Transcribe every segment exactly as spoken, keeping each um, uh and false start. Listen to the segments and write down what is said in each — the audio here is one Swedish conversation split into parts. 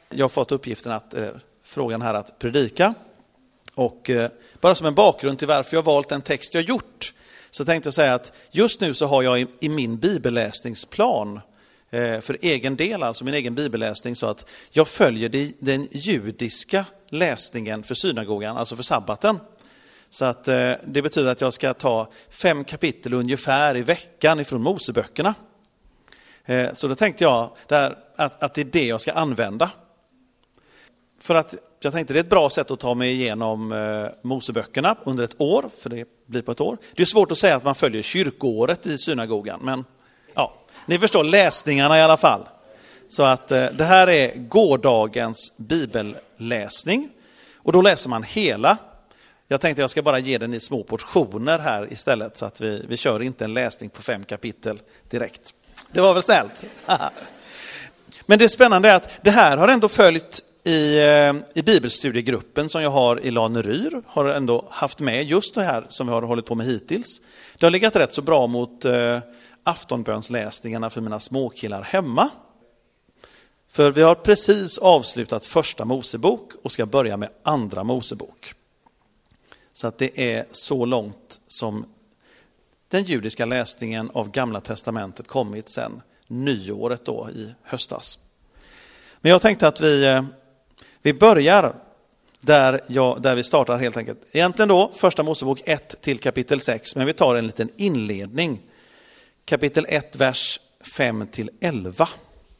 Jag har fått uppgiften att eh, frågan här att predika. Och eh, bara som en bakgrund till varför jag valt den text jag gjort, så tänkte jag säga att just nu så har jag i, i min bibelläsningsplan eh, för egen del, alltså min egen bibelläsning, så att jag följer det, den judiska läsningen för synagogan, alltså för sabbaten. Så att eh, det betyder att jag ska ta fem kapitel ungefär i veckan ifrån Moseböckerna. Eh, så då tänkte jag där, att, att det är det jag ska använda. För att jag tänkte det är ett bra sätt att ta mig igenom eh, Moseböckerna under ett år, för det blir på ett år. Det är svårt att säga att man följer kyrkoåret i synagogan, men ja, ni förstår läsningarna i alla fall. Så att eh, det här är gårdagens bibelläsning, och då läser man hela. Jag tänkte jag ska bara ge den i små portioner här istället, så att vi, vi kör inte en läsning på fem kapitel direkt. Det var väl snällt. Men det spännande är att det här har ändå följt i, i bibelstudiegruppen som jag har i Laneryr, har ändå haft med just det här som vi har hållit på med hittills. Det har legat rätt så bra mot eh, aftonbönsläsningarna för mina småkillar hemma. För vi har precis avslutat första Mosebok och ska börja med andra Mosebok. Så att det är så långt som den judiska läsningen av Gamla testamentet kommit sedan nyåret då i höstas. Men jag tänkte att vi, vi börjar där, jag, där vi startar helt enkelt. Egentligen då första Mosebok ett till kapitel sex, men vi tar en liten inledning. Kapitel ett, vers fem till elva.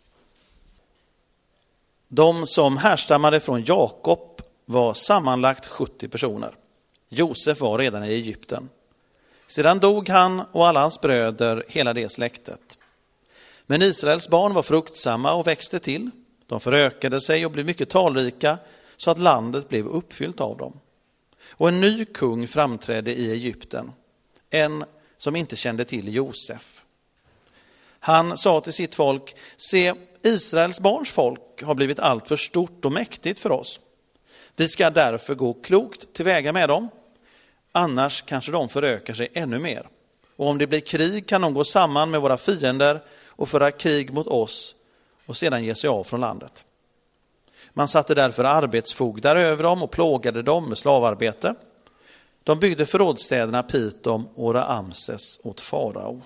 De som härstammade från Jakob var sammanlagt sjuttio personer. Josef var redan i Egypten. Sedan dog han och alla hans bröder, hela det släktet. Men Israels barn var fruktsamma och växte till. De förökade sig och blev mycket talrika, så att landet blev uppfyllt av dem. Och en ny kung framträdde i Egypten, en som inte kände till Josef. Han sa till sitt folk: se, Israels barns folk har blivit allt för stort och mäktigt för oss. Vi ska därför gå klokt tillväga med dem. Annars kanske de förökar sig ännu mer. Och om det blir krig kan de gå samman med våra fiender och föra krig mot oss och sedan ge sig av från landet. Man satte därför arbetsfogdar över dem och plågade dem med slavarbete. De byggde förrådsstäderna Pitom och Ramses åt farao.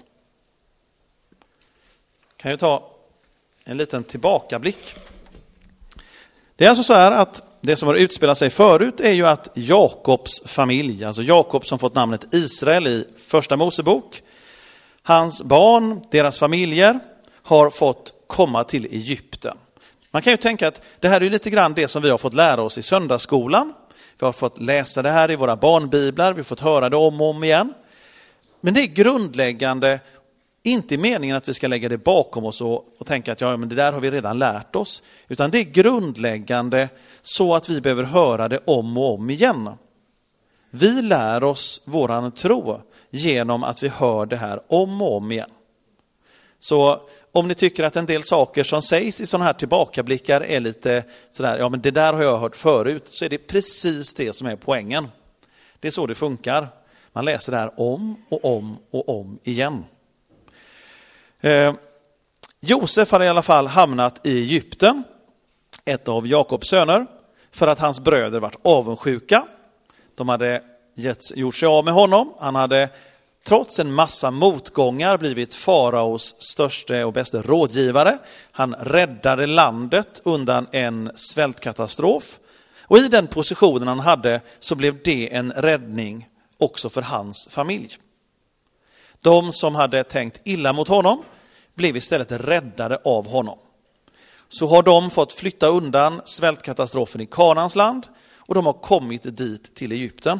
Kan jag ta en liten tillbakablick. Det är alltså så här att det som har utspelat sig förut är ju att Jakobs familj, alltså Jakob som fått namnet Israel i första Mosebok, hans barn, deras familjer har fått komma till Egypten. Man kan ju tänka att det här är lite grann det som vi har fått lära oss i söndagsskolan. Vi har fått läsa det här i våra barnbiblar, vi har fått höra det om och om igen. Men det är grundläggande, inte i meningen att vi ska lägga det bakom oss och, och tänka att ja, men det där har vi redan lärt oss. Utan det är grundläggande så att vi behöver höra det om och om igen. Vi lär oss våran tro genom att vi hör det här om och om igen. Så om ni tycker att en del saker som sägs i sådana här tillbakablickar är lite sådär, ja men det där har jag hört förut, så är det precis det som är poängen. Det är så det funkar. Man läser det här om och om och om igen. Eh, Josef hade i alla fall hamnat i Egypten, ett av Jakobs söner, för att hans bröder varit avundsjuka. De hade getts, gjort sig av med honom. Han hade trots en massa motgångar blivit faraos största och bästa rådgivare. Han räddade landet undan en svältkatastrof. Och i den positionen han hade så blev det en räddning också för hans familj. De som hade tänkt illa mot honom blev istället räddade av honom. Så har de fått flytta undan svältkatastrofen i Kanaans land och de har kommit dit till Egypten.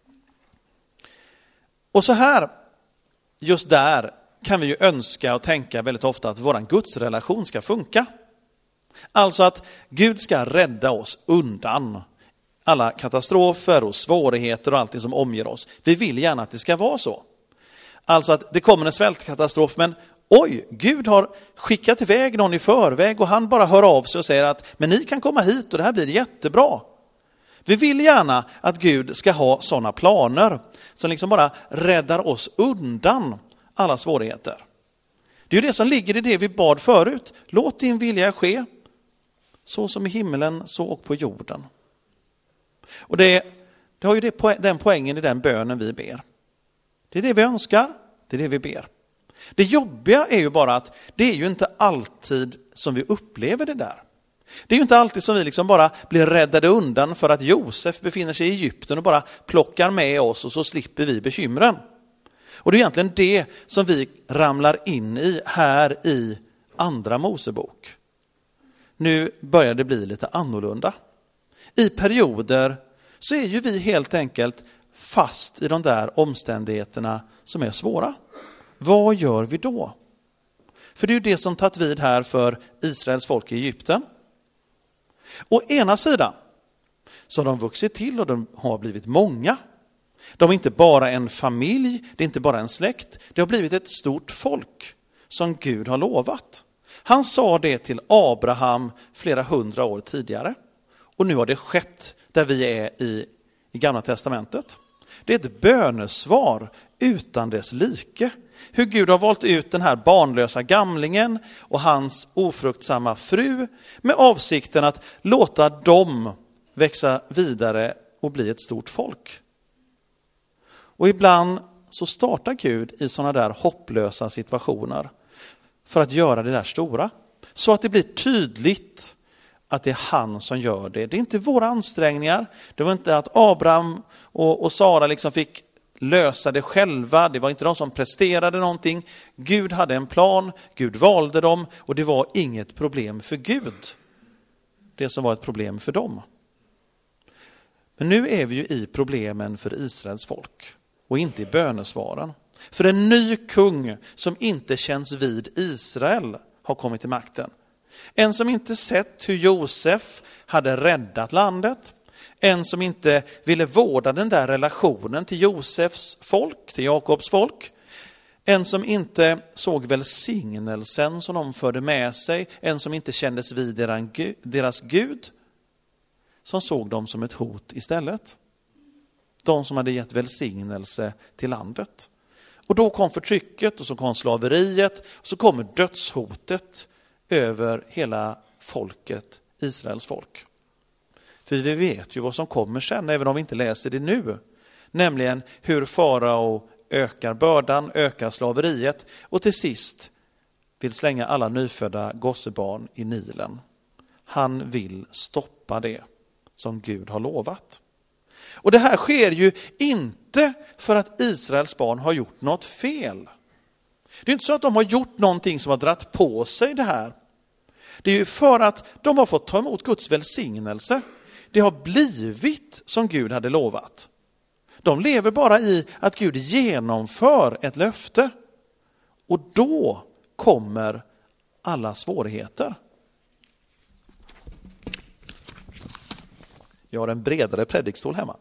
Och så här, just där kan vi ju önska och tänka väldigt ofta att våran gudsrelation ska funka. Alltså att Gud ska rädda oss undan alla katastrofer och svårigheter och allt det som omger oss. Vi vill gärna att det ska vara så. Alltså att det kommer en svältkatastrof, men oj, Gud har skickat iväg någon i förväg och han bara hör av sig och säger att men ni kan komma hit och det här blir jättebra. Vi vill gärna att Gud ska ha sådana planer som liksom bara räddar oss undan alla svårigheter. Det är ju det som ligger i det vi bad förut. Låt din vilja ske. Så som i himmelen, så och på jorden. Och det, det har ju det, den poängen i den bönen vi ber. Det är det vi önskar, det är det vi ber. Det jobbiga är ju bara att det är ju inte alltid som vi upplever det där. Det är ju inte alltid som vi liksom bara blir räddade undan för att Josef befinner sig i Egypten och bara plockar med oss och så slipper vi bekymren. Och det är egentligen det som vi ramlar in i här i andra Mosebok. Nu börjar det bli lite annorlunda. I perioder så är ju vi helt enkelt fast i de där omständigheterna som är svåra. Vad gör vi då? För det är ju det som tagit vid här för Israels folk i Egypten. Å ena sidan så har de vuxit till och de har blivit många. De är inte bara en familj, det är inte bara en släkt. Det har blivit ett stort folk som Gud har lovat. Han sa det till Abraham flera hundra år tidigare. Och nu har det skett där vi är i, i Gamla testamentet. Det är ett bönesvar utan dess like. Hur Gud har valt ut den här barnlösa gamlingen och hans ofruktsamma fru med avsikten att låta dem växa vidare och bli ett stort folk. Och ibland så startar Gud i sådana där hopplösa situationer för att göra det där stora. Så att det blir tydligt att det är han som gör det. Det är inte våra ansträngningar. Det var inte att Abraham och, och Sara liksom fick lösa det själva. Det var inte de som presterade någonting. Gud hade en plan. Gud valde dem. Och det var inget problem för Gud. Det som var ett problem för dem. Men nu är vi ju i problemen för Israels folk. Och inte i bönesvaren. För en ny kung som inte känns vid Israel har kommit till makten. En som inte sett hur Josef hade räddat landet. En som inte ville vårda den där relationen till Josefs folk, till Jakobs folk. En som inte såg välsignelsen som de förde med sig. En som inte kändes vid deras Gud. Som såg dem som ett hot istället. De som hade gett välsignelse till landet. Och då kom förtrycket och så kom slaveriet. Och så kommer dödshotet över hela folket, Israels folk. För vi vet ju vad som kommer sen, även om vi inte läser det nu. Nämligen hur farao ökar bördan, ökar slaveriet och till sist vill slänga alla nyfödda gossebarn i Nilen. Han vill stoppa det som Gud har lovat. Och det här sker ju inte för att Israels barn har gjort något fel. Det är inte så att de har gjort någonting som har dratt på sig det här. Det är ju för att de har fått ta emot Guds välsignelse. Det har blivit som Gud hade lovat. De lever bara i att Gud genomför ett löfte. Och då kommer alla svårigheter. Jag har en bredare predikstol hemma.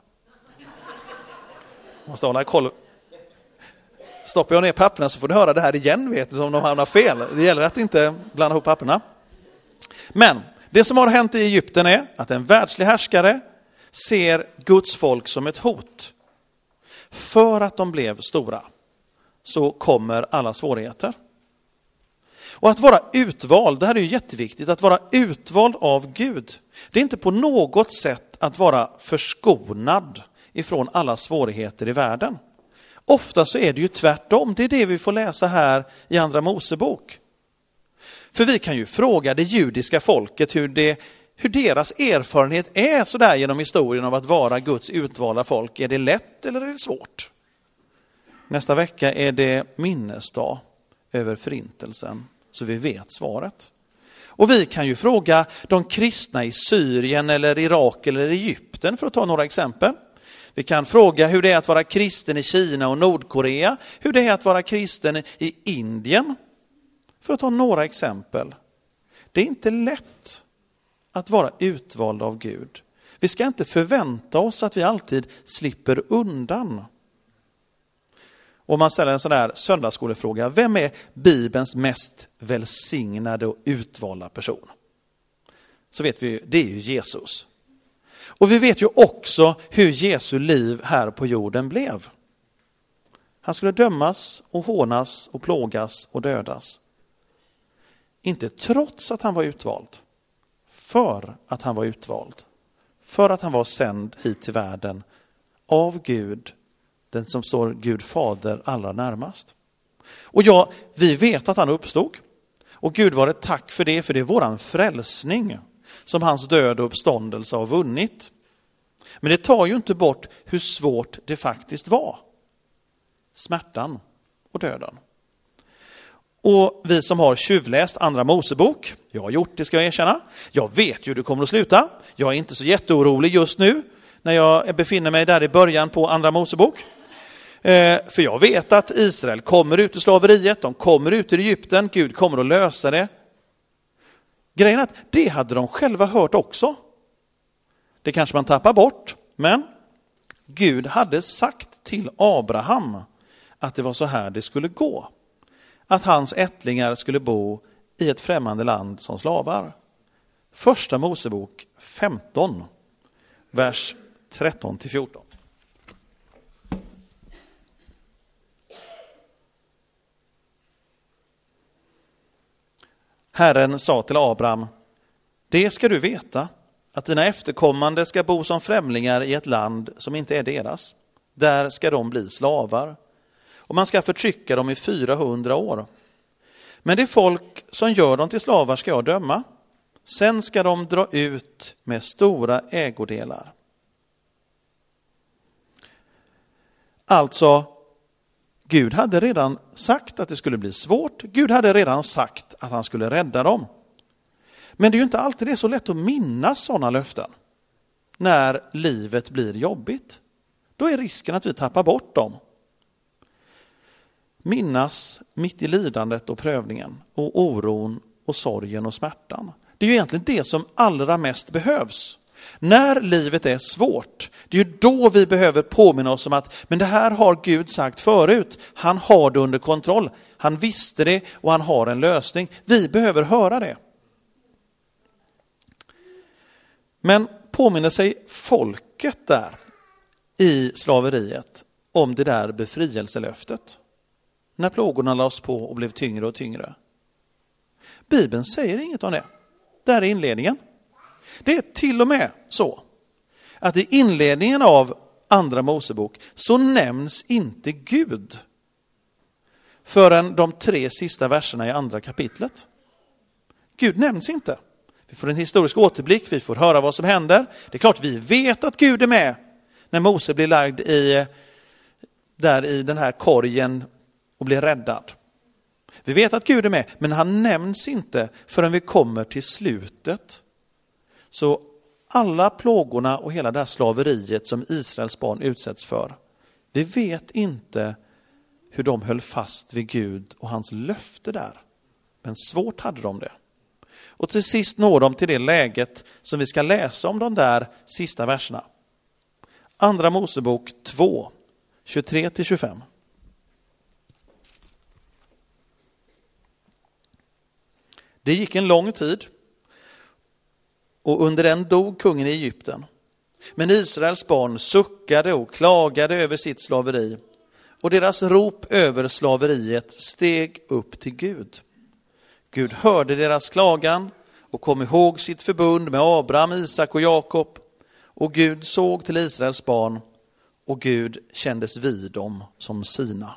Måste hålla koll. Stoppar jag ner papperna så får du höra det här igen, vet du, som de hamnar fel. Det gäller att inte blanda ihop papperna. Men det som har hänt i Egypten är att en världslig härskare ser Guds folk som ett hot. För att de blev stora så kommer alla svårigheter. Och att vara utvald, det här är ju jätteviktigt, att vara utvald av Gud. Det är inte på något sätt att vara förskonad ifrån alla svårigheter i världen. Ofta så är det ju tvärtom, det är det vi får läsa här i andra Mosebok. För vi kan ju fråga det judiska folket hur, det, hur deras erfarenhet är så där genom historien av att vara Guds utvalda folk. Är det lätt eller är det svårt? Nästa vecka är det minnesdag över förintelsen, så vi vet svaret. Och vi kan ju fråga de kristna i Syrien eller Irak eller Egypten för att ta några exempel. Vi kan fråga hur det är att vara kristen i Kina och Nordkorea, hur det är att vara kristen i Indien. För att ta några exempel. Det är inte lätt att vara utvald av Gud. Vi ska inte förvänta oss att vi alltid slipper undan. Om man ställer en sån här söndagsskolefråga, vem är Bibelns mest välsignade och utvalda person? Så vet vi, det är ju Jesus. Och vi vet ju också hur Jesu liv här på jorden blev. Han skulle dömas och hånas och plågas och dödas. Inte trots att han var utvald. för att han var utvald. För att han var sänd hit till världen av Gud, den som står Gud fader allra närmast. Och ja, vi vet att han uppstod. Och Gud var ett tack för det, för det är våran frälsning som hans död och uppståndelse har vunnit. Men det tar ju inte bort hur svårt det faktiskt var. Smärtan och döden. Och vi som har tjuvläst andra Mosebok, jag har gjort det ska jag erkänna. Jag vet ju hur det kommer att sluta. Jag är inte så jätteorolig just nu när jag befinner mig där i början på andra Mosebok. Eh, för jag vet att Israel kommer ut ur slaveriet, de kommer ut ur Egypten, Gud kommer att lösa det. Grejen är att det hade de själva hört också. Det kanske man tappar bort, men Gud hade sagt till Abraham att det var så här det skulle gå. Att hans ättlingar skulle bo i ett främmande land som slavar. Första Mosebok femton, vers tretton till fjorton. Herren sa till Abraham: det ska du veta, att dina efterkommande ska bo som främlingar i ett land som inte är deras. Där ska de bli slavar. Och man ska förtrycka dem i fyrahundra år. Men det folk som gör dem till slavar ska jag döma. Sen ska de dra ut med stora ägodelar. Alltså, Gud hade redan sagt att det skulle bli svårt. Gud hade redan sagt att han skulle rädda dem. Men det är ju inte alltid det är så lätt att minnas sådana löften. När livet blir jobbigt. Då är risken att vi tappar bort dem. Minnas mitt i lidandet och prövningen. Och oron och sorgen och smärtan. Det är ju egentligen det som allra mest behövs. När livet är svårt, det är ju då vi behöver påminna oss om att men det här har Gud sagt förut. Han har det under kontroll. Han visste det och han har en lösning. Vi behöver höra det. Men påminner sig folket där i slaveriet om det där befrielselöftet? När plågorna lades på och blev tyngre och tyngre. Bibeln säger inget om det. Det här är inledningen. Det är till och med så att i inledningen av andra Mosebok så nämns inte Gud förrän de tre sista verserna i andra kapitlet. Gud nämns inte. Vi får en historisk återblick, vi får höra vad som händer. Det är klart vi vet att Gud är med när Mose blir lagd i, där i den här korgen och blir räddad. Vi vet att Gud är med, men han nämns inte förrän vi kommer till slutet. Så alla plågorna och hela det här slaveriet som Israels barn utsätts för, vi vet inte hur de höll fast vid Gud och hans löfte där. Men svårt hade de det. Och till sist når de till det läget som vi ska läsa om de där sista verserna. Andra Mosebok två, tjugotre till tjugofem. Det gick en lång tid och under den dog kungen i Egypten. Men Israels barn suckade och klagade över sitt slaveri och deras rop över slaveriet steg upp till Gud. Gud hörde deras klagan och kom ihåg sitt förbund med Abraham, Isak och Jakob. Och Gud såg till Israels barn och Gud kändes vid dem som sina.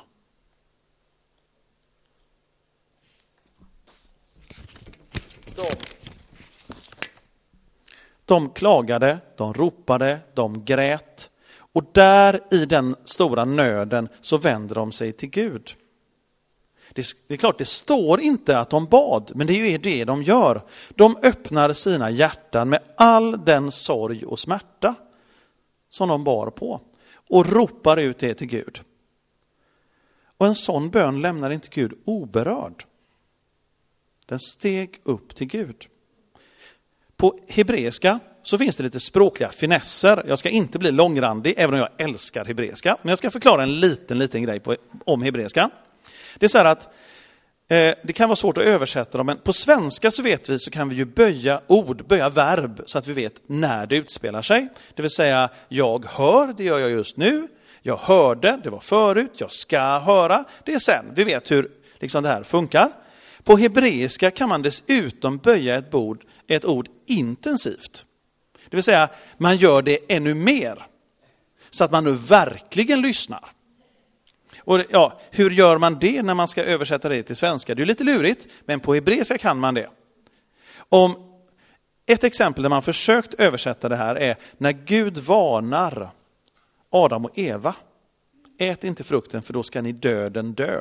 De, de klagade, de ropade, de grät. Och där i den stora nöden så vänder de sig till Gud. Det är klart, det står inte att de bad, men det är ju det de gör. De öppnar sina hjärtan med all den sorg och smärta som de bar på och ropar ut det till Gud. Och en sån bön lämnar inte Gud oberörd. Den steg upp till Gud. På hebreiska så finns det lite språkliga finesser. Jag ska inte bli långrandig, även om jag älskar hebreiska. Men jag ska förklara en liten, liten grej på, om hebreiska. Det är så här att eh, det kan vara svårt att översätta dem, men på svenska så vet vi så kan vi ju böja ord, böja verb så att vi vet när det utspelar sig. Det vill säga, jag hör, det gör jag just nu. Jag hörde, det var förut. Jag ska höra, det är sen. Vi vet hur liksom det här funkar. På hebreiska kan man dessutom böja ett ord, ett ord intensivt. Det vill säga, man gör det ännu mer. Så att man nu verkligen lyssnar. Och ja, hur gör man det när man ska översätta det till svenska? Det är lite lurigt, men på hebreiska kan man det. Om ett exempel där man försökt översätta det här är när Gud varnar Adam och Eva. Ät inte frukten för då ska ni döden dö.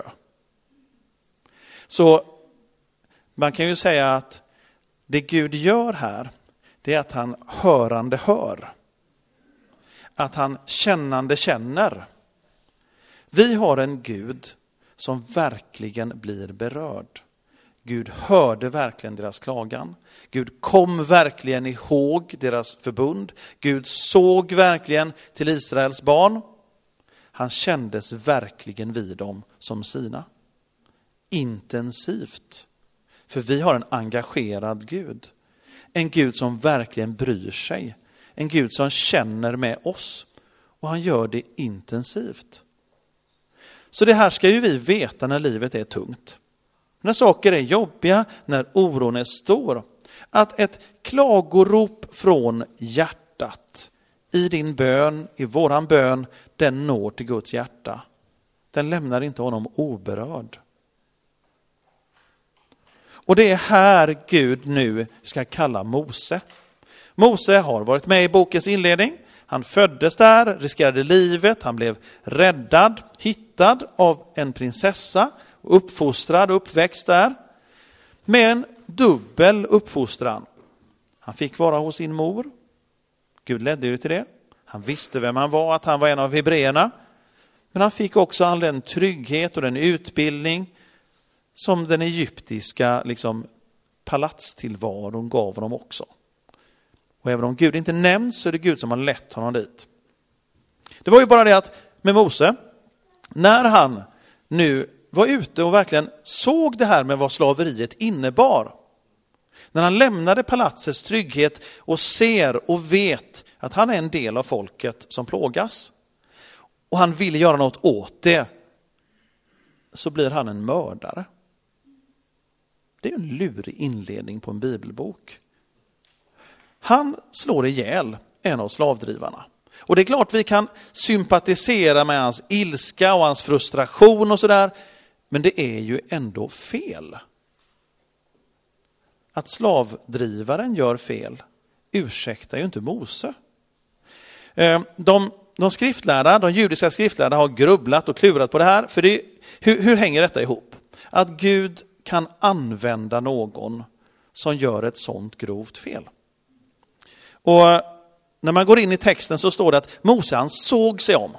Så man kan ju säga att det Gud gör här, det är att han hörande hör. Att han kännande känner. Vi har en Gud som verkligen blir berörd. Gud hörde verkligen deras klagan. Gud kom verkligen ihåg deras förbund. Gud såg verkligen till Israels barn. Han kändes verkligen vid dem som sina. Intensivt. För vi har en engagerad Gud. En Gud som verkligen bryr sig. En Gud som känner med oss. Och han gör det intensivt. Så det här ska ju vi veta när livet är tungt. När saker är jobbiga, när oron är stor. Att ett klagorop från hjärtat i din bön, i våran bön, den når till Guds hjärta. Den lämnar inte honom oberörd. Och det är här Gud nu ska kalla Mose. Mose har varit med i bokens inledning. Han föddes där, riskerade livet, han blev räddad, hittad av en prinsessa, uppfostrad och uppväxt där. Med en dubbel uppfostran. Han fick vara hos sin mor. Gud ledde ju till det. Han visste vem han var, att han var en av hebreerna. Men han fick också all den trygghet och den utbildning som den egyptiska liksom, palatstillvaron gav honom också. Och även om Gud inte nämns så är det Gud som har lett honom dit. Det var ju bara det att med Mose, när han nu var ute och verkligen såg det här med vad slaveriet innebar. När han lämnade palatsets trygghet och ser och vet att han är en del av folket som plågas. Och han vill göra något åt det. Så blir han en mördare. Det är en lurig inledning på en bibelbok. Han slår ihjäl en av slavdrivarna. Och det är klart vi kan sympatisera med hans ilska och hans frustration och sådär. Men det är ju ändå fel. Att slavdrivaren gör fel ursäktar ju inte Mose. De, de skriftlärda, de judiska skriftlärda har grubblat och klurat på det här. För det, hur, hur hänger detta ihop? Att Gud kan använda någon som gör ett sånt grovt fel. Och när man går in i texten så står det att Mose han såg sig om.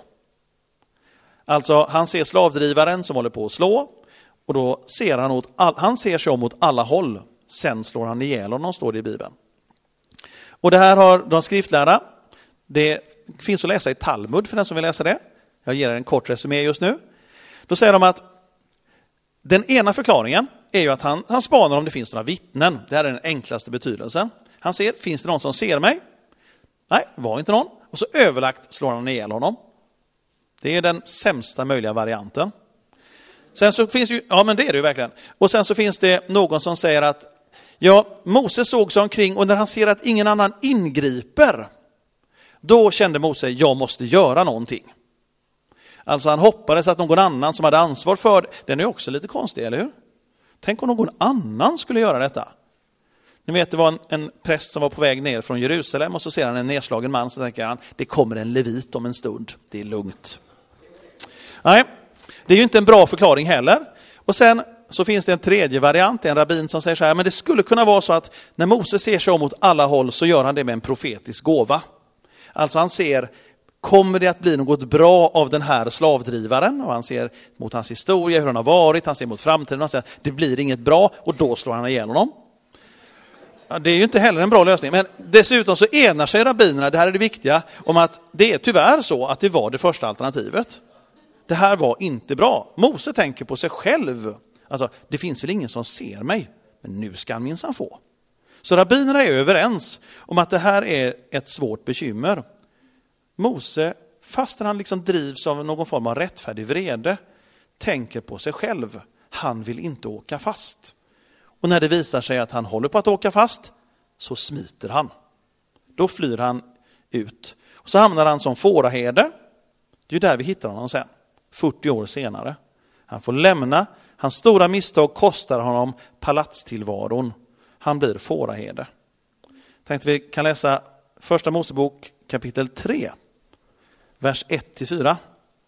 Alltså han ser slavdrivaren som håller på att slå. Och då ser han, åt all, han ser sig om mot alla håll. Sen slår han ihjäl honom, står det i Bibeln. Och det här har de skriftlärda. Det finns att läsa i Talmud för den som vill läsa det. Jag ger er en kort resumé just nu. Då säger de att den ena förklaringen är ju att han, han spanar om det finns några vittnen. Det här är den enklaste betydelsen. Han ser, finns det någon som ser mig? Nej, var inte någon. Och så överlagt slår han ihjäl honom. Det är den sämsta möjliga varianten. Sen så finns ju, ja men det är det ju verkligen. Och sen så finns det någon som säger att ja, Mose såg sig omkring och när han ser att ingen annan ingriper, då kände Mose, jag måste göra någonting. Alltså han hoppades att någon annan som hade ansvar för det. Den är också lite konstig, eller hur? Tänk om någon annan skulle göra detta. Ni vet, det var en, en präst som var på väg ner från Jerusalem och så ser han en nedslagen man, så tänker han, det kommer en levit om en stund. Det är lugnt. Nej, det är ju inte en bra förklaring heller. Och sen så finns det en tredje variant, en rabbin som säger så här, men det skulle kunna vara så att när Mose ser sig om mot alla håll så gör han det med en profetisk gåva. Alltså han ser, kommer det att bli något bra av den här slavdrivaren? Och han ser mot hans historia, hur han har varit, han ser mot framtiden och säger att det blir inget bra och då slår han ihjäl honom. Ja, det är ju inte heller en bra lösning, men dessutom så enar sig rabbinerna, det här är det viktiga, om att det är tyvärr så att det var det första alternativet. Det här var inte bra. Mose tänker på sig själv. Alltså, det finns väl ingen som ser mig, men nu ska han minsann få. Så rabbinerna är överens om att det här är ett svårt bekymmer. Mose, fast han liksom drivs av någon form av rättfärdig vrede, tänker på sig själv. Han vill inte åka fast. Och när det visar sig att han håller på att åka fast så smiter han. Då flyr han ut. Och så hamnar han som fåraherde. Det är där vi hittar honom sen, fyrtio år senare. Han får lämna. Hans stora misstag kostar honom palatstillvaron. Han blir fåraherde. Tänkte vi kan läsa första Mosebok kapitel tre, vers ett till fyra.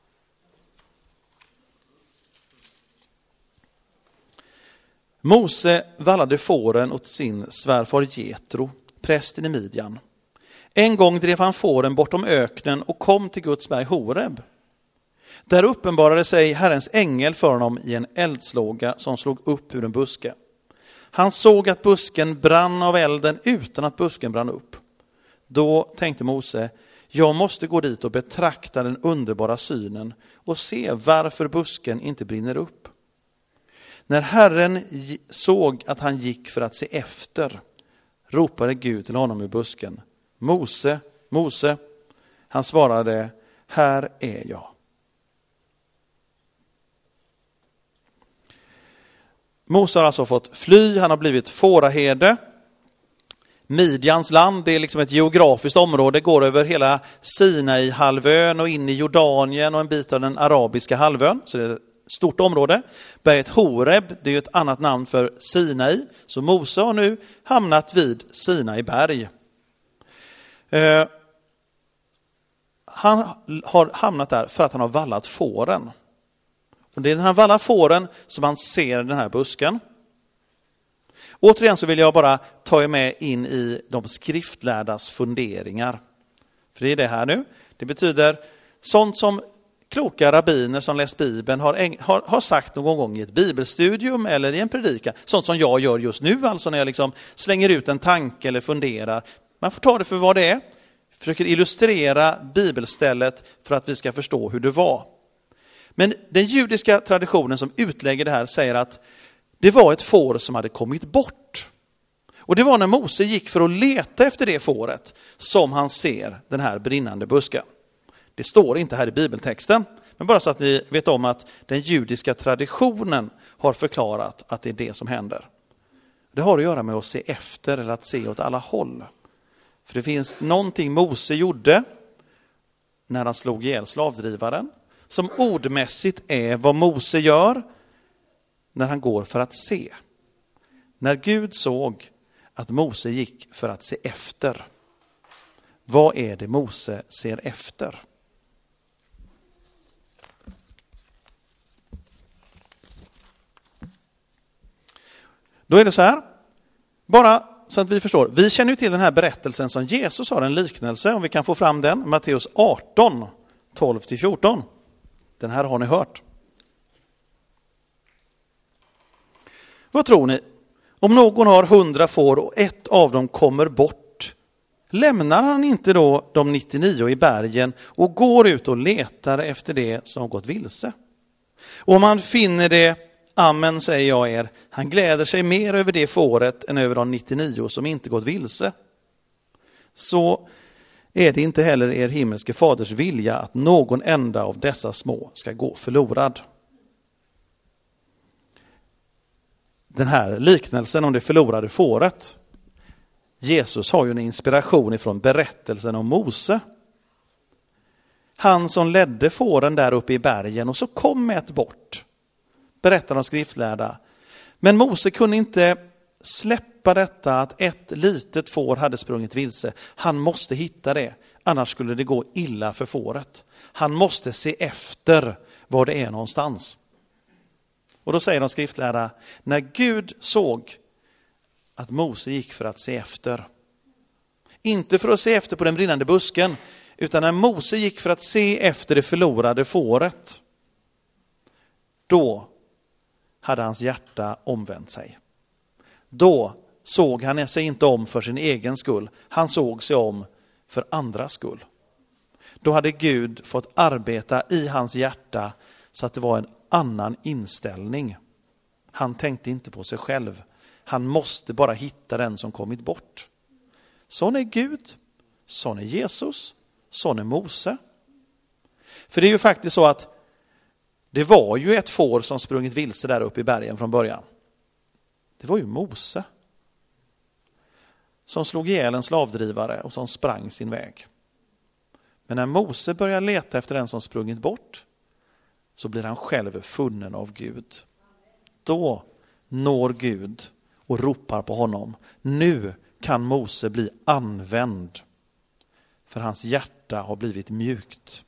Mose vallade fåren åt sin svärfar Jetro, prästen i Midjan. En gång drev han fåren bortom öknen och kom till Guds berg Horeb. Där uppenbarade sig Herrens ängel för honom i en eldslåga som slog upp ur en buske. Han såg att busken brann av elden utan att busken brann upp. Då tänkte Mose, jag måste gå dit och betrakta den underbara synen och se varför busken inte brinner upp. När Herren såg att han gick för att se efter, ropade Gud till honom ur busken. Mose, Mose. Han svarade, här är jag. Mose har alltså fått fly, han har blivit fåraherde. Midjans land, det är liksom ett geografiskt område, går över hela Sinai-halvön och in i Jordanien och en bit av den arabiska halvön. Så det är ett stort område. Berget Horeb, det är ju ett annat namn för Sinai. Så Mose har nu hamnat vid Sinai berg. Eh, han har hamnat där för att han har vallat fåren. Och det är när han vallar fåren som han ser den här busken. Återigen så vill jag bara ta er med in i de skriftlärdas funderingar. För det är det här nu. Det betyder sånt som kloka rabbiner som läst Bibeln har, har, har sagt någon gång i ett bibelstudium eller i en predika. Sånt som jag gör just nu, alltså när jag liksom slänger ut en tanke eller funderar. Man får ta det för vad det är. Försöker illustrera bibelstället för att vi ska förstå hur det var. Men den judiska traditionen som utlägger det här säger att det var ett får som hade kommit bort. Och det var när Mose gick för att leta efter det fåret som han ser den här brinnande busken. Det står inte här i bibeltexten, men bara så att ni vet om att den judiska traditionen har förklarat att det är det som händer. Det har att göra med att se efter eller att se åt alla håll. För det finns någonting Mose gjorde när han slog ihjäl slavdrivaren som ordmässigt är vad Mose gör när han går för att se. När Gud såg att Mose gick för att se efter. Vad är det Mose ser efter? Då är det så här, bara så att vi förstår. Vi känner ju till den här berättelsen som Jesus har en liknelse, om vi kan få fram den. Matteus arton, tolv till fjorton. Den här har ni hört. Vad tror ni? Om någon har hundra får och ett av dem kommer bort, lämnar han inte då de nittionio i bergen och går ut och letar efter det som gått vilse? Och om han finner det, amen säger jag er, han gläder sig mer över det fåret än över de nittionio som inte gått vilse. Så är det inte heller er himmelske faders vilja att någon enda av dessa små ska gå förlorad. Den här liknelsen om det förlorade fåret. Jesus har ju en inspiration ifrån berättelsen om Mose. Han som ledde fåren där uppe i bergen och så kom ett bort. Berättar de skriftlärda. Men Mose kunde inte släppa detta att ett litet får hade sprungit vilse. Han måste hitta det. Annars skulle det gå illa för fåret. Han måste se efter var det är någonstans. Och då säger de skriftlärda, när Gud såg att Mose gick för att se efter. Inte för att se efter på den brinnande busken, utan när Mose gick för att se efter det förlorade fåret. Då hade hans hjärta omvänt sig. Då såg han sig inte om för sin egen skull. Han såg sig om för andras skull. Då hade Gud fått arbeta i hans hjärta så att det var en annan inställning. Han tänkte inte på sig själv. Han måste bara hitta den som kommit bort. Sån är Gud, sån är Jesus, sån är Mose. För det är ju faktiskt så att det var ju ett får som sprungit vilse där uppe i bergen från början. Det var ju Mose som slog ihjäl en slavdrivare och som sprang sin väg. Men när Mose börjar leta efter den som sprungit bort, så blir han själv funnen av Gud. Då når Gud och ropar på honom. Nu kan Mose bli använd, för hans hjärta har blivit mjukt.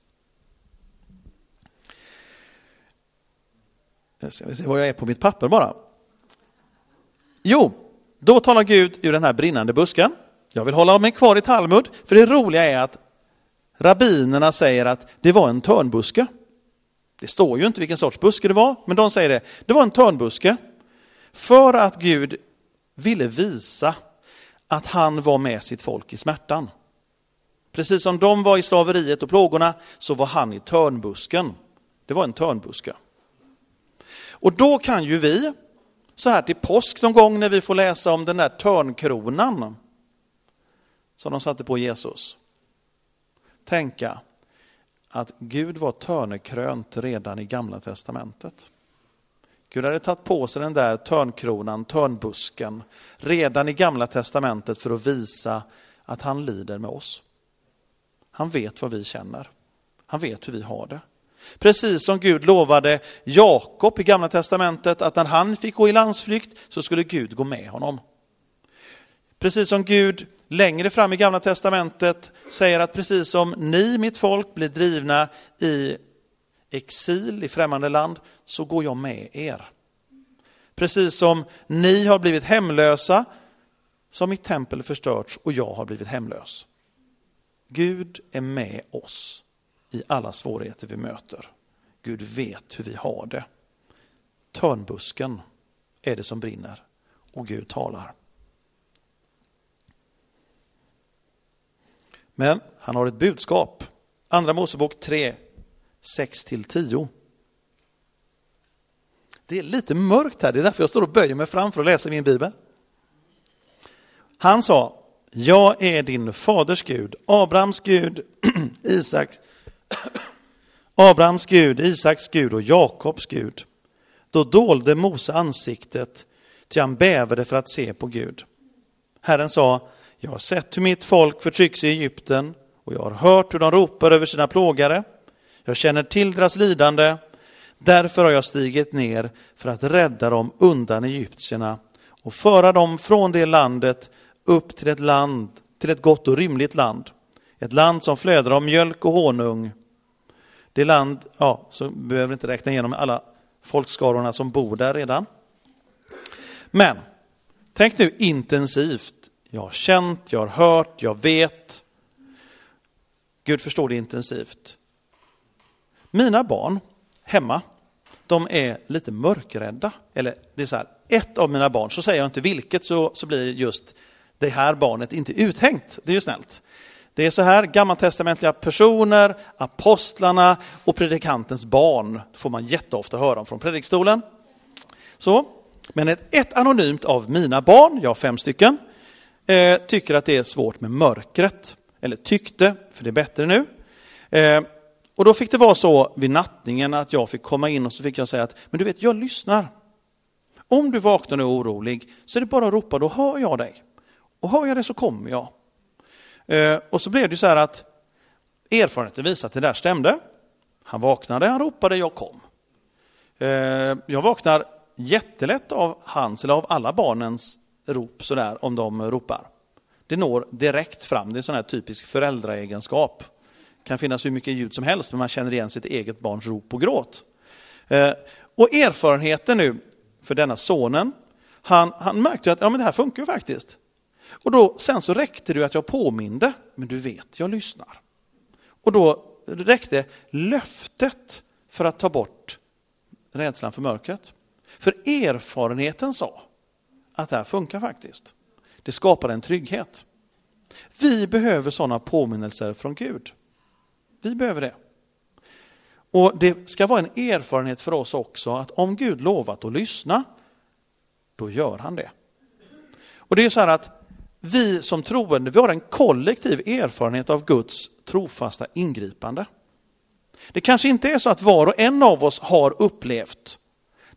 Jag ska se vad jag är på mitt papper bara. Jo, då talar Gud ur den här brinnande busken. Jag vill hålla mig kvar i Talmud, för det roliga är att rabbinerna säger att det var en törnbuske. Det står ju inte vilken sorts buske det var, men de säger det. Det var en törnbuske. För att Gud ville visa att han var med sitt folk i smärtan. Precis som de var i slaveriet och plågorna, så var han i törnbusken. Det var en törnbuske. Och då kan ju vi, så här till påsk någon gång när vi får läsa om den där törnkronan som de satte på Jesus, tänka att Gud var törnekrönt redan i Gamla testamentet. Gud hade tagit på sig den där törnkronan, törnbusken, redan i Gamla testamentet för att visa att han lider med oss. Han vet vad vi känner. Han vet hur vi har det. Precis som Gud lovade Jakob i Gamla testamentet att när han fick gå i landsflykt så skulle Gud gå med honom. Precis som Gud längre fram i Gamla testamentet säger att precis som ni, mitt folk, blir drivna i exil i främmande land, så går jag med er. Precis som ni har blivit hemlösa, så har mitt tempel förstörts och jag har blivit hemlös. Gud är med oss i alla svårigheter vi möter. Gud vet hur vi har det. Törnbusken är det som brinner och Gud talar. Men han har ett budskap. Andra Mosebok tre, sex till tio. Det är lite mörkt här, det är därför jag står och böjer mig fram för att läsa min bibel. Han sa: jag är din faders Gud, Abrahams Gud, Isaks, Abrahams Gud, Isaks Gud och Jakobs Gud. Då dolde Mose ansiktet, till han bävade för att se på Gud. Herren sa: jag har sett hur mitt folk förtrycks i Egypten och jag har hört hur de ropar över sina plågare. Jag känner till deras lidande. Därför har jag stigit ner för att rädda dem undan egyptierna och föra dem från det landet upp till ett land, till ett gott och rymligt land. Ett land som flödar av mjölk och honung. Det land, ja, så behöver inte räkna igenom alla folkskarorna som bor där redan. Men tänk nu intensivt. Jag har känt, jag har hört, jag vet. Gud förstår det intensivt. Mina barn hemma, de är lite mörkrädda. Eller det är så här, ett av mina barn, så säger jag inte vilket, så, så blir just det här barnet inte uthängt. Det är ju snällt. Det är så här, gammaltestamentliga personer, apostlarna och predikantens barn får man jätteofta höra om från predikstolen. Så, men ett, ett anonymt av mina barn, jag har fem stycken, eh, tycker att det är svårt med mörkret. Eller tyckte, för det är bättre nu. Eh, och då fick det vara så vid nattningen att jag fick komma in och så fick jag säga att, men du vet, jag lyssnar. Om du vaknar och är orolig så är det bara att ropa, då hör jag dig. Och hör jag det så kommer jag. Eh, och så blev det så här att erfarenheten visade att det där stämde. Han vaknade, han ropade, jag kom. Eh, jag vaknar jättelätt av hans eller av alla barnens rop så där, om de ropar. Det når direkt fram, det är en sån här typisk föräldraegenskap. Det kan finnas hur mycket ljud som helst, men man känner igen sitt eget barns rop och gråt. Eh, och erfarenheten nu för denna sonen, han, han märkte att ja, men det här funkar ju faktiskt. Och då, sen så räckte det att jag påminde, men du vet, jag lyssnar. Och då räckte löftet för att ta bort rädslan för mörkret. För erfarenheten sa att det här funkar faktiskt. Det skapar en trygghet. Vi behöver sådana påminnelser från Gud. Vi behöver det. Och det ska vara en erfarenhet för oss också att om Gud lovat att lyssna, då gör han det. Och det är så här att vi som troende, vi har en kollektiv erfarenhet av Guds trofasta ingripande. Det kanske inte är så att var och en av oss har upplevt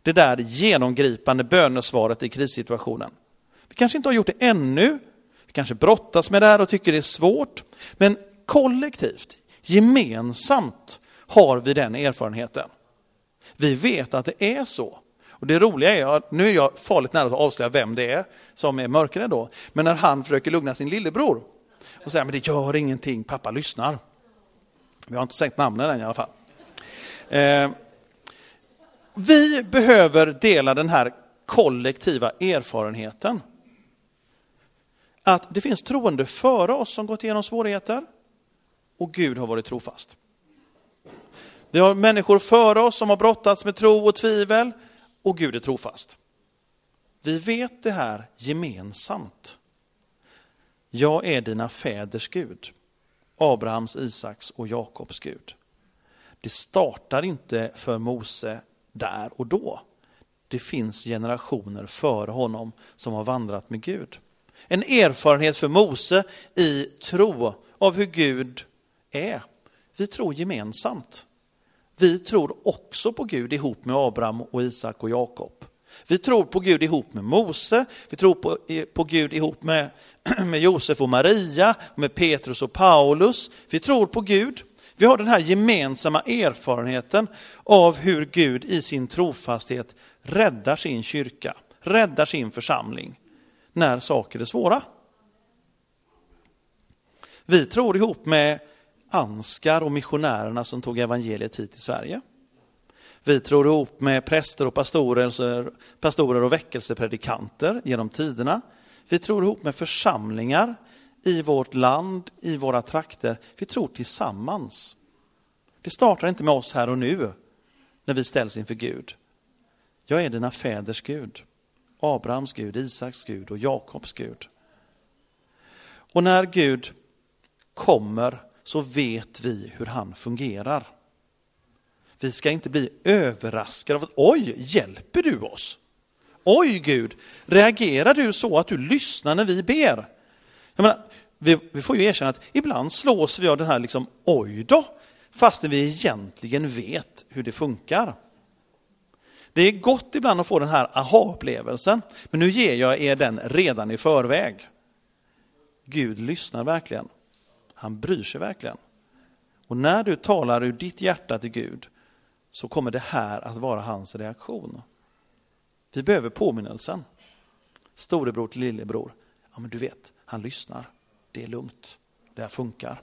Det där genomgripande bönesvaret i krissituationen. Vi kanske inte har gjort det ännu. Vi kanske brottas med det här och tycker det är svårt. Men kollektivt, gemensamt har vi den erfarenheten. Vi vet att det är så. Och det roliga är att nu är jag farligt nära att avslöja vem det är som är mörkare då. Men när han försöker lugna sin lillebror och säger, men det gör ingenting, pappa lyssnar. Vi har inte sagt namnen än i alla fall. Eh, vi behöver dela den här kollektiva erfarenheten. Att det finns troende före oss som gått igenom svårigheter och Gud har varit trofast. Vi har människor före oss som har brottats med tro och tvivel och Gud är trofast. Vi vet det här gemensamt. Jag är dina fäders Gud. Abrahams, Isaks och Jakobs Gud. Det startar inte för Mose där och då. Det finns generationer före honom som har vandrat med Gud. En erfarenhet för Mose i tro av hur Gud är. Vi tror gemensamt. Vi tror också på Gud ihop med Abraham och Isak och Jakob. Vi tror på Gud ihop med Mose. Vi tror på, på Gud ihop med, med Josef och Maria, med Petrus och Paulus. Vi tror på Gud. Vi har den här gemensamma erfarenheten av hur Gud i sin trofasthet räddar sin kyrka, räddar sin församling när saker är svåra. Vi tror ihop med Anskar och missionärerna som tog evangeliet hit till Sverige. Vi tror ihop med präster och pastorer, pastorer och väckelsepredikanter genom tiderna. Vi tror ihop med församlingar i vårt land, i våra trakter. Vi tror tillsammans. Det startar inte med oss här och nu när vi ställs inför Gud. Jag är dina fäders Gud. Abrahams Gud, Isaks Gud och Jakobs Gud. Och när Gud kommer så vet vi hur han fungerar. Vi ska inte bli överraskade av att oj, hjälper du oss? Oj Gud, reagerar du så att du lyssnar när vi ber? Jag menar, vi, vi får ju erkänna att ibland slås vi av den här liksom oj då, fastän vi egentligen vet hur det funkar. Det är gott ibland att få den här aha-upplevelsen, men nu ger jag er den redan i förväg. Gud lyssnar verkligen. Han bryr sig verkligen. Och när du talar ur ditt hjärta till Gud så kommer det här att vara hans reaktion. Vi behöver påminnelsen. Storebror till lillebror. Ja, men du vet, han lyssnar. Det är lugnt. Det här funkar.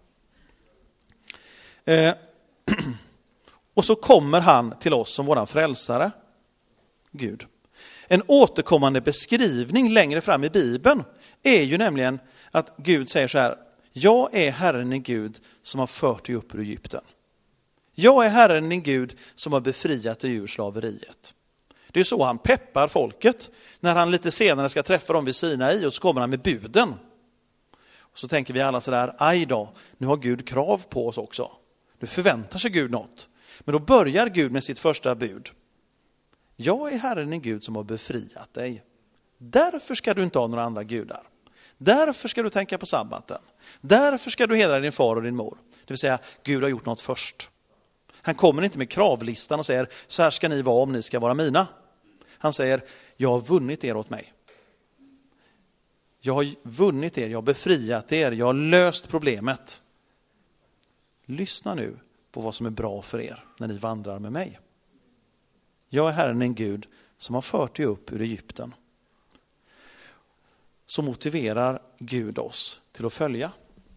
Eh, och så kommer han till oss som våran frälsare. Gud. En återkommande beskrivning längre fram i Bibeln är ju nämligen att Gud säger så här: jag är Herren din Gud som har fört dig upp ur Egypten. Jag är Herren din Gud som har befriat dig ur slaveriet. Det är så han peppar folket när han lite senare ska träffa dem vid Sinai, och så kommer han med buden. Och så tänker vi alla så där, aj då, nu har Gud krav på oss också. Nu förväntar sig Gud något. Men då börjar Gud med sitt första bud. Jag är Herren din Gud som har befriat dig. Därför ska du inte ha några andra gudar. Därför ska du tänka på sabbaten. Därför ska du hedra din far och din mor. Det vill säga, Gud har gjort något först. Han kommer inte med kravlistan och säger, så här ska ni vara om ni ska vara mina. Han säger, jag har vunnit er åt mig. Jag har vunnit er, jag har befriat er, jag har löst problemet. Lyssna nu på vad som är bra för er när ni vandrar med mig. Jag är Herren en Gud som har fört dig upp ur Egypten. Så motiverar Gud oss till att följa.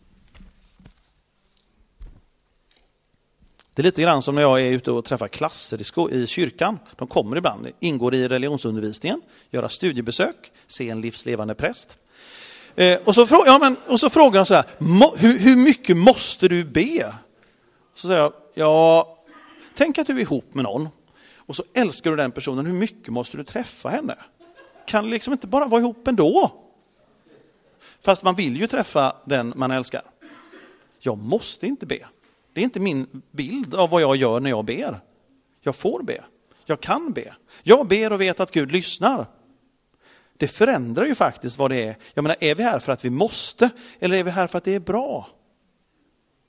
Det är lite grann som när jag är ute och träffar klasser i, sko- i kyrkan. De kommer ibland, ingår i religionsundervisningen, göra studiebesök, se en livslevande präst. Eh, och, så frå- ja, men, och så frågar de så här, hur, hur mycket måste du be? Så säger jag, ja, tänk att du är ihop med någon och så älskar du den personen, hur mycket måste du träffa henne? Kan liksom inte bara vara ihop ändå? Fast man vill ju träffa den man älskar. Jag måste inte be. Det är inte min bild av vad jag gör när jag ber. Jag får be. Jag kan be. Jag ber och vet att Gud lyssnar. Det förändrar ju faktiskt vad det är. Jag menar, är vi här för att vi måste eller är vi här för att det är bra?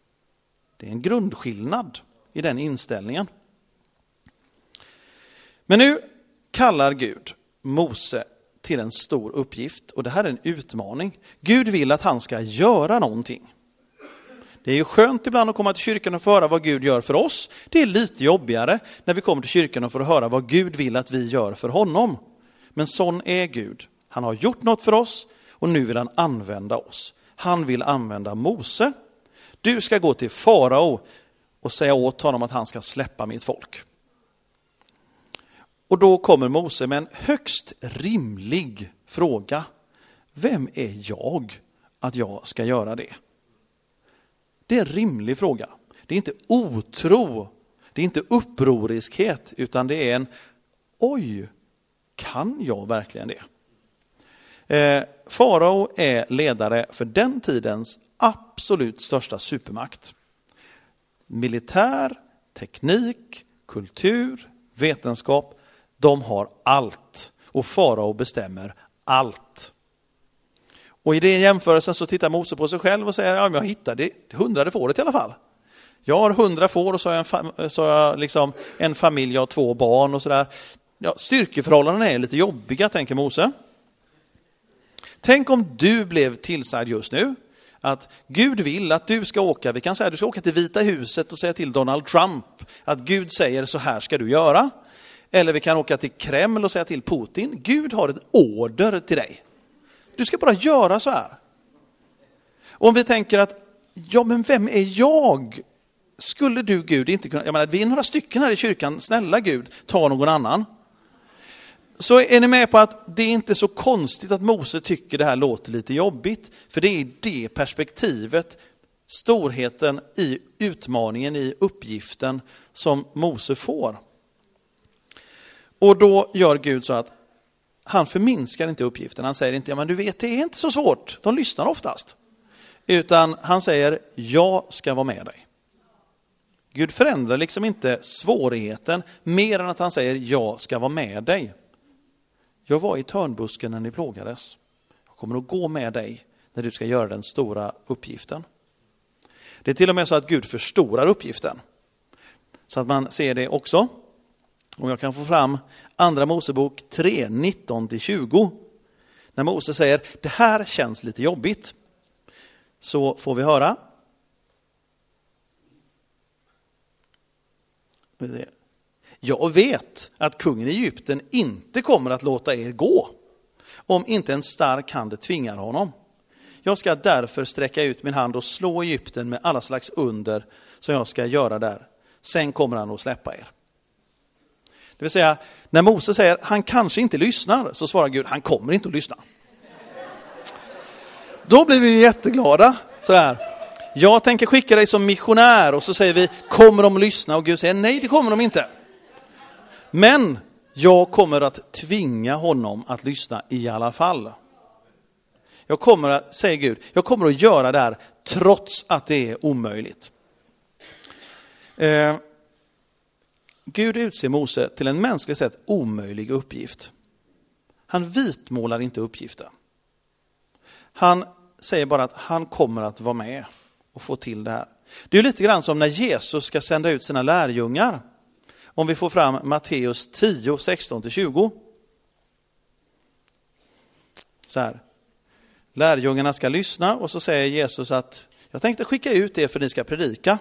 Det är en grundskillnad i den inställningen. Men nu kallar Gud Mose till en stor uppgift, och det här är en utmaning. Gud vill att han ska göra någonting. Det är ju skönt ibland att komma till kyrkan och få höra vad Gud gör för oss. Det är lite jobbigare när vi kommer till kyrkan och får höra vad Gud vill att vi gör för honom. Men sån är Gud. Han har gjort något för oss och nu vill han använda oss. Han vill använda Mose. Du ska gå till farao och säga åt honom att han ska släppa mitt folk. Och då kommer Mose med en högst rimlig fråga. Vem är jag att jag ska göra det? Det är en rimlig fråga. Det är inte otro, det är inte upproriskhet, utan det är en oj, kan jag verkligen det? Eh, farao är ledare för den tidens absolut största supermakt. Militär, teknik, kultur, vetenskap, de har allt. Och farao bestämmer allt. Och i den jämförelsen så tittar Mose på sig själv och säger, ja, men jag hittade det hundrade fåret i alla fall. Jag har hundra får och så har jag, en, fam- så har jag liksom en familj, jag har två barn och sådär. Ja, styrkeförhållandena är lite jobbiga, tänker Mose. Tänk om du blev tillsagd just nu att Gud vill att du ska åka, vi kan säga att du ska åka till Vita huset och säga till Donald Trump att Gud säger så här ska du göra. Eller vi kan åka till Kreml och säga till Putin, Gud har ett order till dig. Du ska bara göra så här. Och om vi tänker att, ja men vem är jag? Skulle du Gud inte kunna, jag menar vi är några stycken här i kyrkan, snälla Gud, ta någon annan. Så är ni med på att det är inte så konstigt att Mose tycker det här låter lite jobbigt. För det är det perspektivet, storheten i utmaningen, i uppgiften som Mose får. Och då gör Gud så att han förminskar inte uppgiften. Han säger inte, ja men du vet det är inte så svårt. De lyssnar oftast. Utan han säger, jag ska vara med dig. Gud förändrar liksom inte svårigheten mer än att han säger, jag ska vara med dig. Jag var i törnbusken när ni plågades. Jag kommer att gå med dig när du ska göra den stora uppgiften. Det är till och med så att Gud förstorar uppgiften. Så att man ser det också. Och jag kan få fram andra Mosebok tre, nitton till tjugo. När Mose säger, det här känns lite jobbigt. Så får vi höra. Jag vet att kungen i Egypten inte kommer att låta er gå. Om inte en stark hand tvingar honom. Jag ska därför sträcka ut min hand och slå Egypten med alla slags under som jag ska göra där. Sen kommer han att släppa er. Det vill säga, när Mose säger han kanske inte lyssnar, så svarar Gud, han kommer inte att lyssna. Då blir vi jätteglada. Sådär. Jag tänker skicka dig som missionär, och så säger vi, kommer de att lyssna? Och Gud säger, nej det kommer de inte. Men jag kommer att tvinga honom att lyssna i alla fall. Jag kommer att, säger Gud, jag kommer att göra det här trots att det är omöjligt. Eh, Gud utser Mose till en mänskligt sett omöjlig uppgift. Han vitmålar inte uppgiften. Han säger bara att han kommer att vara med och få till det här. Det är lite grann som när Jesus ska sända ut sina lärjungar. Om vi får fram Matteus tio, sexton till tjugo. Så här. Lärjungarna ska lyssna och så säger Jesus att jag tänkte skicka ut er för ni ska predika.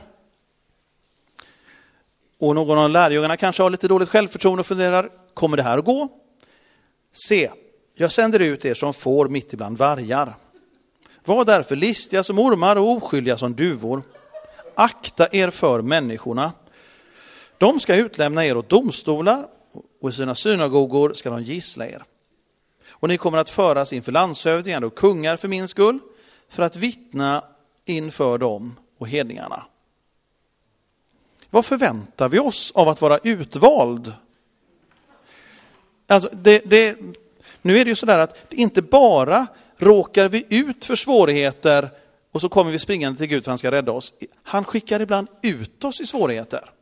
Och någon av lärjungarna kanske har lite dåligt självförtroende och funderar, kommer det här att gå? Se, jag sänder ut er som får mitt ibland vargar. Var därför listiga som ormar och oskyldiga som duvor. Akta er för människorna. De ska utlämna er åt domstolar och i sina synagogor ska de gissla er. Och ni kommer att föras inför landshövdingar och kungar för min skull, för att vittna inför dem och hedningarna. Vad förväntar vi oss av att vara utvald? Alltså det, det, nu är det ju sådär att inte bara råkar vi ut för svårigheter och så kommer vi springande till Gud för att han ska rädda oss. Han skickar ibland ut oss i svårigheter.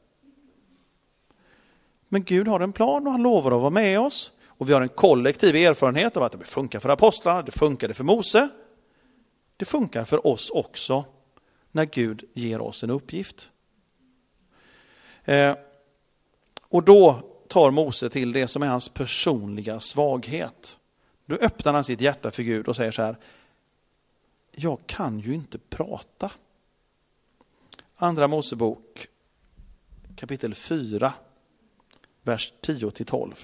Men Gud har en plan och han lovar att vara med oss. Och vi har en kollektiv erfarenhet av att det funkar för apostlarna, det funkade för Mose. Det funkar för oss också när Gud ger oss en uppgift. Eh, och då tar Mose till det som är hans personliga svaghet. Då öppnar han sitt hjärta för Gud och säger så här: jag kan ju inte prata. Andra Mosebok kapitel fyra, vers tio till tolv.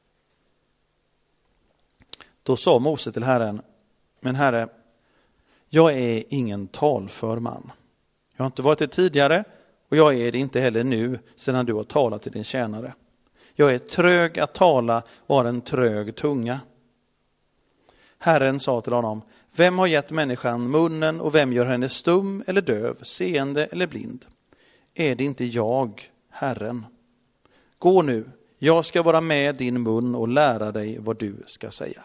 Då sa Mose till Herren: men Herre, jag är ingen talför man. Jag har inte varit det tidigare och jag är det inte heller nu sedan du har talat till din tjänare. Jag är trög att tala och har en trög tunga. Herren sa till honom: vem har gett människan munnen och vem gör henne stum eller döv, seende eller blind? Är det inte jag, Herren? Gå nu, jag ska vara med din mun och lära dig vad du ska säga.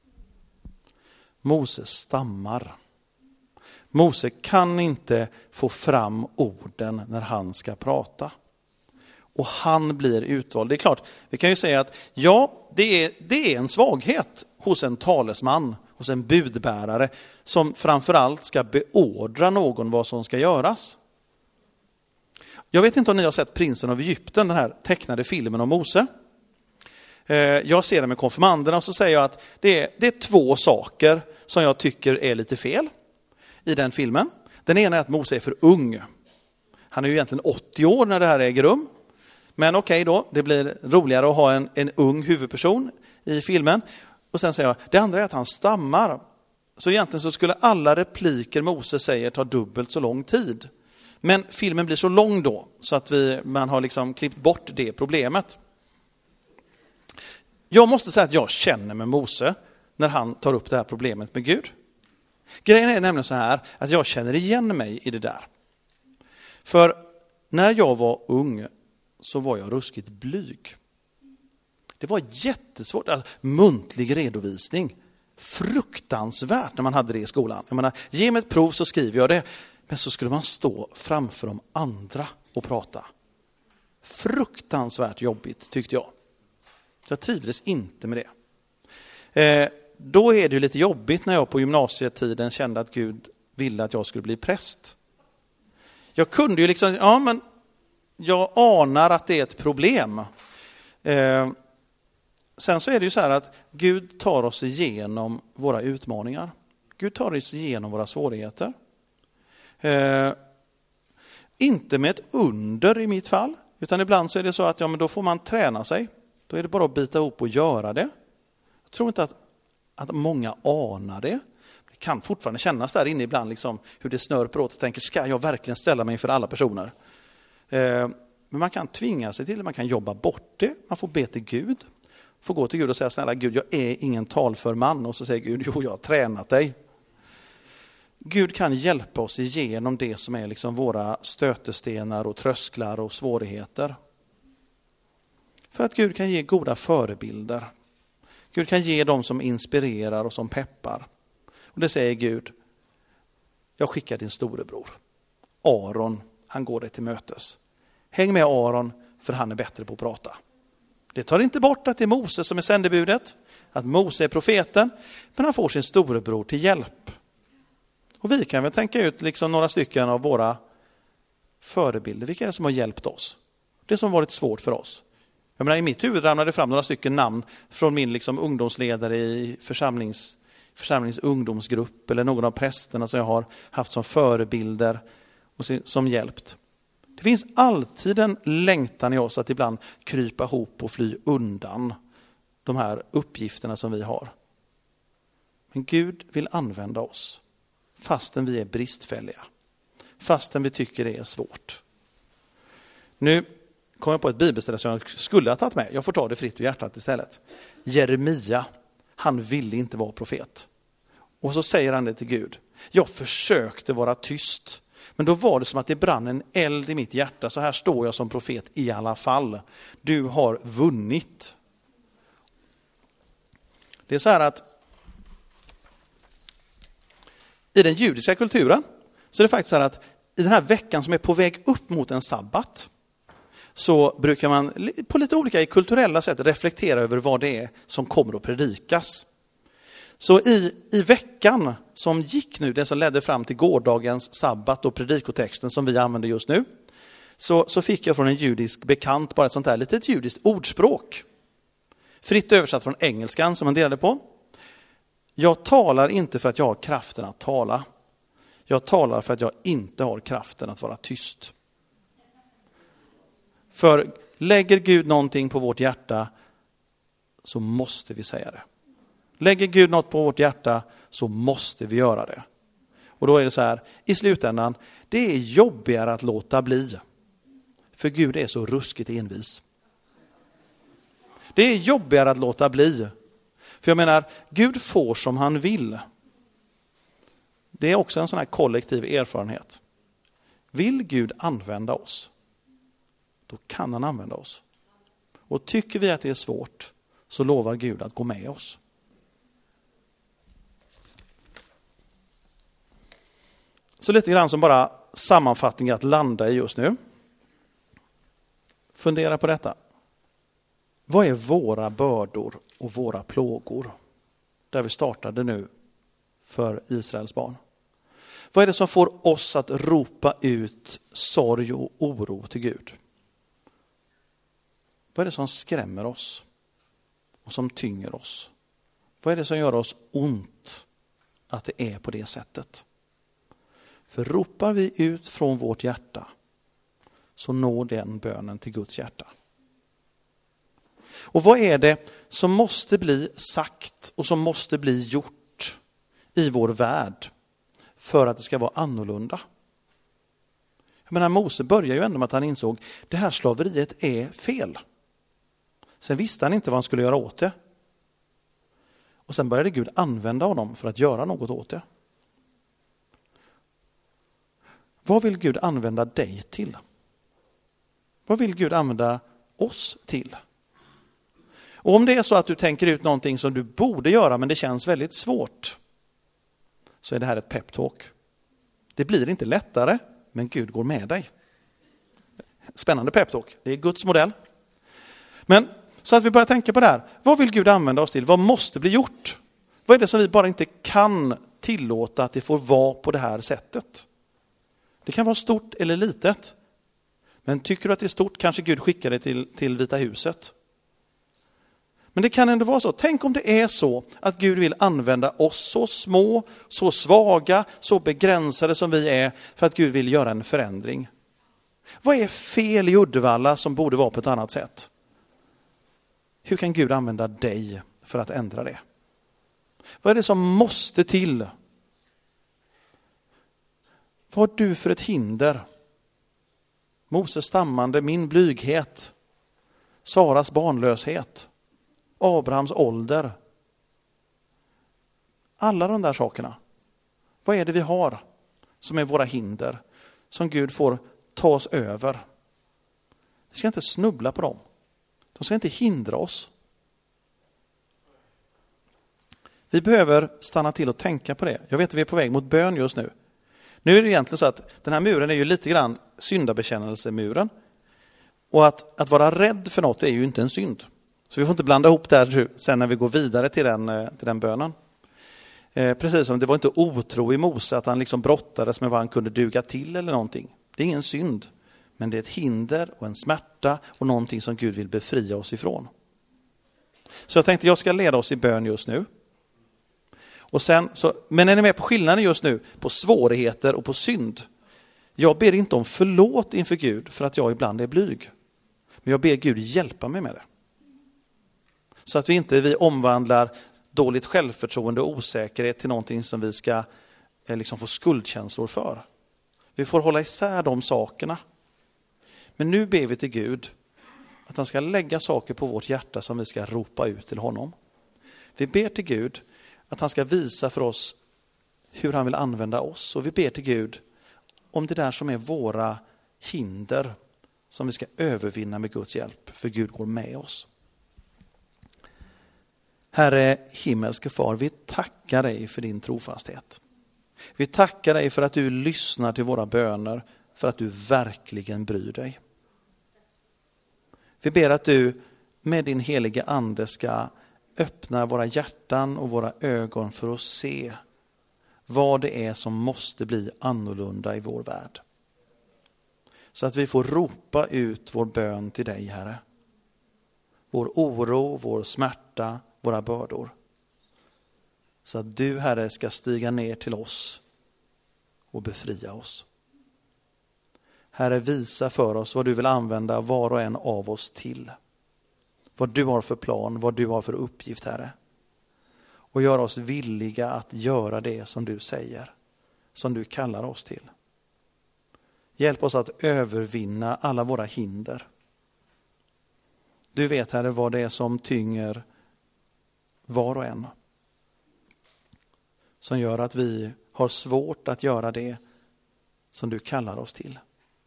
Mose stammar. Mose kan inte få fram orden när han ska prata. Och han blir utvald. Det är klart, vi kan ju säga att ja, det är, det är en svaghet hos en talesman, hos en budbärare som framförallt ska beordra någon vad som ska göras. Jag vet inte om ni har sett Prinsen av Egypten, den här tecknade filmen om Mose. Jag ser det med konfirmanderna och så säger jag att det är, det är två saker som jag tycker är lite fel i den filmen. Den ena är att Mose är för ung. Han är ju egentligen åttio år när det här äger rum. Men okej då, det blir roligare att ha en, en ung huvudperson i filmen. Och sen säger jag, det andra är att han stammar. Så egentligen så skulle alla repliker Mose säger ta dubbelt så lång tid. Men filmen blir så lång då så att vi, man har liksom klippt bort det problemet. Jag måste säga att jag känner med Mose när han tar upp det här problemet med Gud. Grejen är nämligen så här att jag känner igen mig i det där. För när jag var ung så var jag ruskigt blyg. Det var jättesvårt. Alltså, muntlig redovisning. Fruktansvärt när man hade det i skolan. Jag menar, ge mig ett prov så skriver jag det. Men så skulle man stå framför de andra och prata. Fruktansvärt jobbigt tyckte jag. Jag trivdes inte med det. Eh, då är det ju lite jobbigt när jag på gymnasietiden kände att Gud ville att jag skulle bli präst. Jag kunde ju liksom, ja men jag anar att det är ett problem. Eh, sen så är det ju så här att Gud tar oss igenom våra utmaningar. Gud tar oss igenom våra svårigheter. Eh, inte med ett under i mitt fall, utan ibland så är det så att ja, men då får man träna sig. Då är det bara att bita ihop och göra det. Jag tror inte att, att många anar det. Det kan fortfarande kännas där inne ibland liksom, hur det snörper åt och tänker, ska jag verkligen ställa mig för alla personer? Eh, men man kan tvinga sig till det, man kan jobba bort det, man får be till Gud. Får gå till Gud och säga, snälla Gud, jag är ingen talför man. Och så säger Gud, jo jag har tränat dig. Gud kan hjälpa oss igenom det som är liksom våra stötestenar och trösklar och svårigheter. För att Gud kan ge goda förebilder. Gud kan ge dem som inspirerar och som peppar. Och det säger Gud, jag skickar din storebror. Aron, han går dig till mötes. Häng med Aron, för han är bättre på att prata. Det tar inte bort att det är Mose som är sändebudet. Att Mose är profeten. Men han får sin storebror till hjälp. Och vi kan väl tänka ut liksom några stycken av våra förebilder. Vilka är det som har hjälpt oss? Det som har varit svårt för oss. Jag menar, i mitt huvud ramlade fram några stycken namn från min liksom ungdomsledare i församlings, församlings ungdomsgrupp. Eller någon av prästerna som jag har haft som förebilder och som hjälpt. Det finns alltid en längtan i oss att ibland krypa ihop och fly undan de här uppgifterna som vi har. Men Gud vill använda oss fastän vi är bristfälliga. Fastän vi tycker det är svårt. Nu kommer jag på ett bibelställe som jag skulle ha tagit med. Jag får ta det fritt ur hjärtat istället. Jeremia, han ville inte vara profet. Och så säger han det till Gud. Jag försökte vara tyst. Men då var det som att det brann en eld i mitt hjärta. Så här står jag som profet i alla fall. Du har vunnit. Det är så här att i den judiska kulturen så är det faktiskt så här att i den här veckan som är på väg upp mot en sabbat så brukar man på lite olika kulturella sätt reflektera över vad det är som kommer att predikas. Så i, i veckan som gick nu, det som ledde fram till gårdagens sabbat och predikotexten som vi använder just nu, så, så fick jag från en judisk bekant bara ett sånt här litet judiskt ordspråk. Fritt översatt från engelskan som man delade på. Jag talar inte för att jag har kraften att tala. Jag talar för att jag inte har kraften att vara tyst. För lägger Gud någonting på vårt hjärta så måste vi säga det. Lägger Gud något på vårt hjärta så måste vi göra det. Och då är det så här, i slutändan, det är jobbigare att låta bli. För Gud är så ruskigt envis. Det är jobbigare att låta bli. För jag menar, Gud får som han vill. Det är också en sån här kollektiv erfarenhet. Vill Gud använda oss, då kan han använda oss. Och tycker vi att det är svårt, så lovar Gud att gå med oss. Så lite grann som bara sammanfattning att landa i just nu. Fundera på detta. Vad är våra bördor och våra plågor? Där vi startade nu för Israels barn. Vad är det som får oss att ropa ut sorg och oro till Gud? Vad är det som skrämmer oss och som tynger oss? Vad är det som gör oss ont att det är på det sättet? För ropar vi ut från vårt hjärta så når den bönen till Guds hjärta. Och vad är det som måste bli sagt och som måste bli gjort i vår värld för att det ska vara annorlunda? Jag menar, Mose börjar ju ändå med att han insåg att det här slaveriet är fel. Sen visste han inte vad han skulle göra åt det. Och sen började Gud använda honom för att göra något åt det. Vad vill Gud använda dig till? Vad vill Gud använda oss till? Och om det är så att du tänker ut någonting som du borde göra men det känns väldigt svårt, så är det här ett peptalk. Det blir inte lättare, men Gud går med dig. Spännande peptalk. Det är Guds modell. Men så att vi börjar tänka på det här. Vad vill Gud använda oss till? Vad måste bli gjort? Vad är det som vi bara inte kan tillåta att det får vara på det här sättet? Det kan vara stort eller litet. Men tycker du att det är stort, kanske Gud skickar det till, till Vita huset. Men det kan ändå vara så. Tänk om det är så att Gud vill använda oss så små, så svaga, så begränsade som vi är för att Gud vill göra en förändring. Vad är fel i Uddevalla som borde vara på ett annat sätt? Hur kan Gud använda dig för att ändra det? Vad är det som måste till? Vad har du för ett hinder? Moses stammande, min blyghet, Saras barnlöshet, Abrahams ålder. Alla de där sakerna. Vad är det vi har som är våra hinder? Som Gud får ta oss över. Vi ska inte snubbla på dem. De ska inte hindra oss. Vi behöver stanna till och tänka på det. Jag vet att vi är på väg mot bön just nu. Nu är det egentligen så att den här muren är ju lite grann syndabekännelsemuren. Och att, att vara rädd för något är ju inte en synd. Så vi får inte blanda ihop det här sen när vi går vidare till den, till den bönen. Eh, precis som det var inte otro i Mose att han liksom brottades med vad han kunde duga till eller någonting. Det är ingen synd. Men det är ett hinder och en smärta och någonting som Gud vill befria oss ifrån. Så jag tänkte jag ska leda oss i bön just nu. Och sen så, men är ni med på skillnaden just nu? På svårigheter och på synd. Jag ber inte om förlåt inför Gud för att jag ibland är blyg. Men jag ber Gud hjälpa mig med det. Så att vi inte vi omvandlar dåligt självförtroende och osäkerhet till någonting som vi ska eh, liksom få skuldkänslor för. Vi får hålla isär de sakerna. Men nu ber vi till Gud att han ska lägga saker på vårt hjärta som vi ska ropa ut till honom. Vi ber till Gud att han ska visa för oss hur han vill använda oss. Och vi ber till Gud om det där som är våra hinder som vi ska övervinna med Guds hjälp. För Gud går med oss. Herre himmelske far, vi tackar dig för din trofasthet. Vi tackar dig för att du lyssnar till våra böner, för att du verkligen bryr dig. Vi ber att du med din heliga ande ska öppna våra hjärtan och våra ögon för att se vad det är som måste bli annorlunda i vår värld. Så att vi får ropa ut vår bön till dig, Herre. Vår oro, vår smärta, våra bördor. Så att du, Herre, ska stiga ner till oss och befria oss. Herre, visa för oss vad du vill använda var och en av oss till. Vad du har för plan, vad du har för uppgift, Herre. Och gör oss villiga att göra det som du säger, som du kallar oss till. Hjälp oss att övervinna alla våra hinder. Du vet, Herre, vad det är som tynger var och en. Som gör att vi har svårt att göra det som du kallar oss till.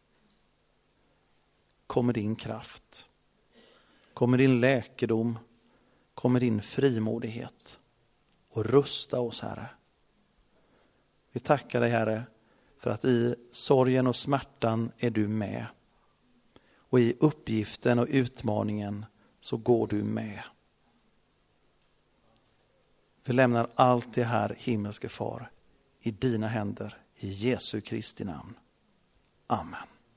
Kommer din kraft. Kommer din läkedom. Kommer din frimodighet. Och rusta oss, Herre. Vi tackar dig, Herre, för att i sorgen och smärtan är du med. Och i uppgiften och utmaningen så går du med. Vi lämnar allt det här, himmelske far, i dina händer, i Jesu Kristi namn. Amen.